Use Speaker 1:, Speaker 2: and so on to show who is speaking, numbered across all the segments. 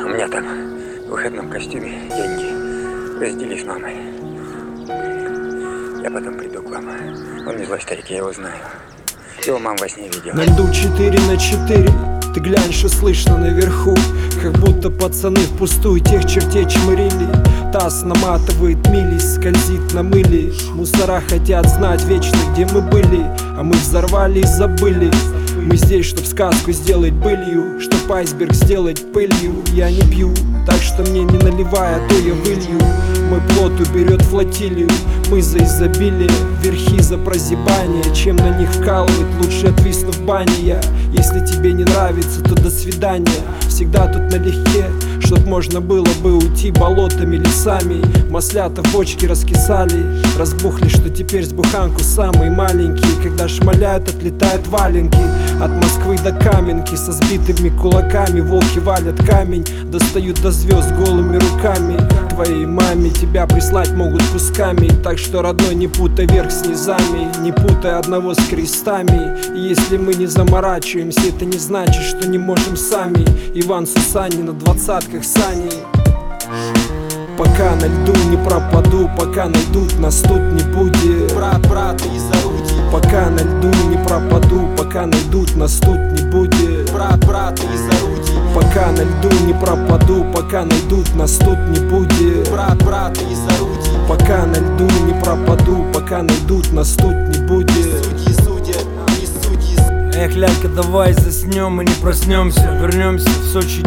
Speaker 1: меня там в выходном костюме деньги. Разделись с мамой. Я потом приду к вам. Он не злой старик, я его знаю. Его маму во сне видел.
Speaker 2: На льду 4/4. Ты глянь, что слышно наверху. Как будто пацаны впустую тех чертей чмырили. Таз наматывает мили, скользит на мыле. Мусора хотят знать вечно, где мы были. А мы взорвали и забыли. Мы здесь, чтоб сказку сделать былью, чтоб айсберг сделать пылью. Я не пью, так что мне не наливай, а то я вылью. Мой плот уберет флотилию. Мы за изобилие, верхи за прозябание. Чем на них вкалывать, лучше отвисну в бане я. Если тебе не нравится, то до свидания. Всегда тут налегке, чтоб можно было бы уйти болотами, лесами. Маслята в бочке раскисали, разбухли, что теперь с буханку самые маленькие. Когда шмаляют, отлетают валенки. От Москвы до Каменки со сбитыми кулаками. Волки валят камень, достают до звезд голыми руками. Твоей маме тебя прислать могут кусками. Так что, родной, не путай верх с низами, не путай одного с крестами. И если мы не заморачиваемся, это не значит, что не можем сами. Иван Сусанин на 20-ках сани. Пока на льду не пропаду, пока найдут, нас тут не будет. Брат, из орудий. Пока на льду не пропаду, пока найдут, нас тут не будет. Брат, из орудий. Пока на льду не пропаду, пока найдут, нас тут не будет. Брат, из орудий. Пока на льду не пропаду, пока найдут, нас тут не будет. Судьи судят, не судьи.
Speaker 3: Эх, лялька, давай заснем и не проснемся. Вернемся в Сочи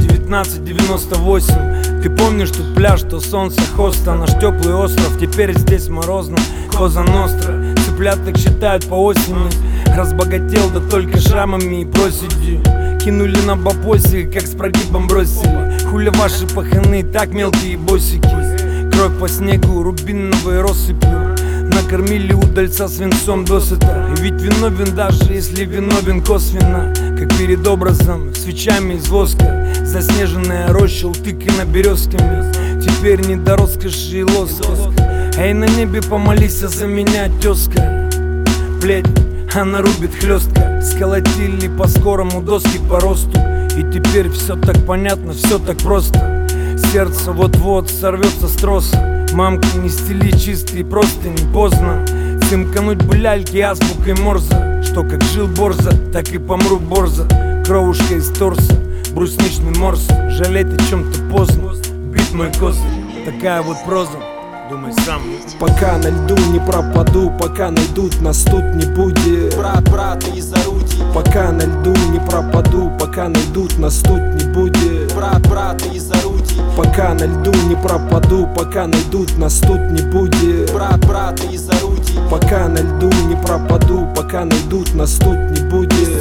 Speaker 3: 1998. Ты помнишь тут пляж, то солнце хоста. Наш теплый остров, теперь здесь морозно. Коза Ностра, цыпляток считают по осени. Разбогател, да только шрамами и проседью. Кинули на бабоси, как с прогибом бросили. Хуля ваши паханы, так мелкие босики. Кровь по снегу, рубиновой россыпью. Накормили удальца свинцом досыта. И ведь виновен, даже если виновен косвенно. Как перед образом, свечами из воска. Заснеженная роща, утыкана березками. Теперь не до роскоши и лоска. Эй, на небе помолись за меня, тезка. Блять, она рубит хлестко. Сколотили по-скорому доски по росту. И теперь все так понятно, все так просто. Сердце вот-вот сорвется с троса. Мамка, не стели чистые, просто не поздно. Сымкануть бы ляльки азбукой Морзе. Что как жил Борза, так и помру Борза. Кровушка из торса, брусничный морс. Жалеть о чем-то поздно, бит мой козырь. Такая вот проза, думай сам.
Speaker 2: Пока на льду не пропаду, пока найдут, нас тут не будет. Брат, из орудий. Пока на льду не пропаду, пока найдут, нас тут не будет. Брат, из орудий. Пока на льду не пропаду, пока найдут, нас тут не будет. Брат, из орудий. Пока на льду не пропаду, пока найдут, нас тут не будет.